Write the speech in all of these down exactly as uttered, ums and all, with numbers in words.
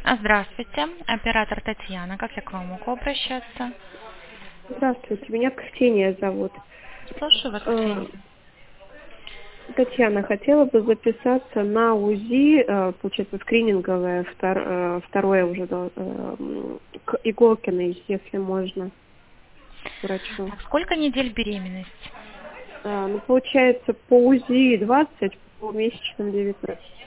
А, Здравствуйте, оператор Татьяна. Как я к вам могу обращаться? Здравствуйте, меня Ксения зовут. Слушаю вас, Э, Ксения. Татьяна, хотела бы записаться на УЗИ, э, получается, скрининговое, втор- э, второе уже, да, э, м, к Иголкиной, если можно, к врачу. Так, сколько недель беременность? Э, Ну, получается, по УЗИ двадцать, по месячным девятнадцать.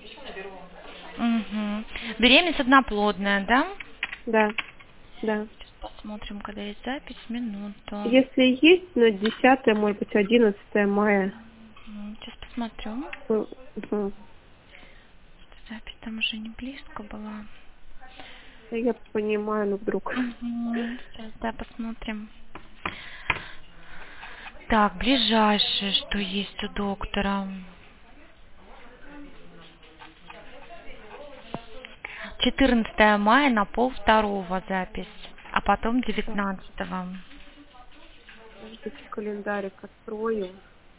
Угу. Беременность одноплодная, да? Да, да. Сейчас посмотрим, когда есть запись, минуту. Если есть, на десятое, может быть, одиннадцатое мая. М, Сейчас посмотрю. Ну, мгм. Запись там уже не близко была. Я понимаю, ну вдруг. Угу. Сейчас, да, посмотрим. Так, ближайшее, что есть у доктора. четырнадцатое мая на пол второго запись, а потом Так, девятнадцатого. подождите, календарик открою.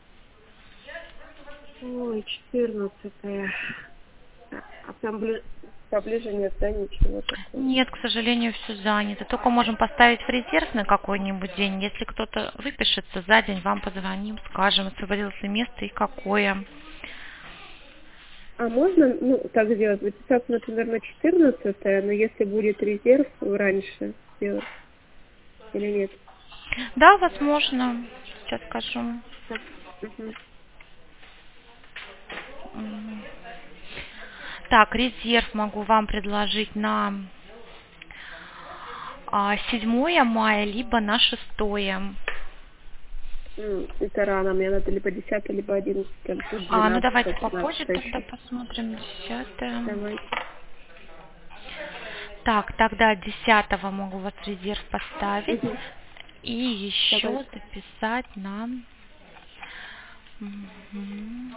Ой, четырнадцатое. А там бли- поближе нет, да, ничего такого. Нет, к сожалению, все занято. Только можем поставить в резерв на какой-нибудь день. Если кто-то выпишется за день, вам позвоним, скажем, освободилось ли место и какое. А можно, ну, так сделать, записаться, например, на четырнадцатое, но если будет резерв раньше сделать или нет? Да, возможно. Сейчас скажу. Так, мгм. М. Так, резерв могу вам предложить на а, седьмое мая, либо на шестое. М, Это рано, мне надо либо десятое, либо одиннадцатое, тут А, ну двенадцатое, давайте попозже пятнадцатое тогда еще. посмотрим. Десятое. Давайте. Так, тогда десятого могу вас в резерв поставить. Мгм. И еще Давайте. записать на мгм,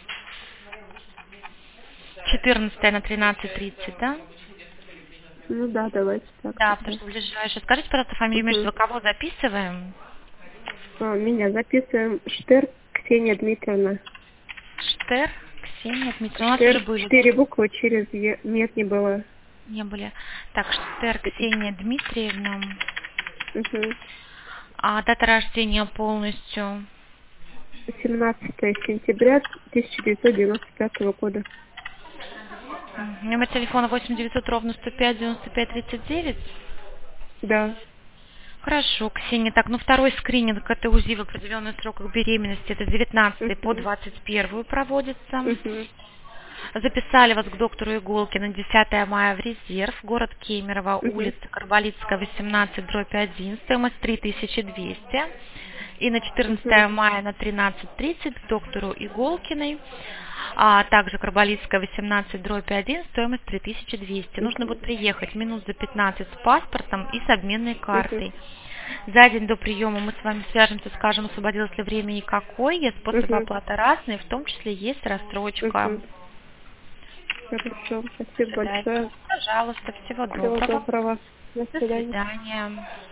четырнадцатое на тринадцать тридцать, да? Ну да, давайте так Да, потому тогда. что ближайшее. Скажите, пожалуйста, фамилию, имя, Мгм. отчество, кого записываем? А, меня записываем. Штер Ксения Дмитриевна. Штер, Ксения Дмитриевна. У нас уже Штер, были, да? четыре буквы через Е. Нет, не было. Не были. Так, Штер, Ксения Дмитриевна. Угу. А дата рождения полностью? семнадцатое сентября тысяча девятьсот девяносто пятого года. Мгм. Номер телефона восемь девятьсот ровно сто пять девяносто пять тридцать девять. Да. Хорошо, Ксения. Так, ну второй скрининг это УЗИ в определенных сроках беременности. Это с девятнадцатой по Угу. двадцать первую проводится. Угу. Записали вас к доктору Иголкину десятое мая в резерв. Город Кемерово, Угу. улица Карболитская, восемнадцать, дробь один. Стоимость три тысячи двести. И на Угу. четырнадцатое мая на тринадцать тридцать к доктору Иголкиной. А также Карболитская, восемнадцать, дробь один. Стоимость три тысячи двести. Нужно Угу. будет приехать минут за пятнадцать с паспортом и с обменной Угу. картой. За день до приема мы с вами свяжемся, скажем, освободилось ли время и какое. Есть способ Угу. оплаты разные, в том числе есть рассрочка. Угу. Хорошо. Спасибо Да, большое. пожалуйста, всего Всего доброго. доброго. До До свидания. свидания.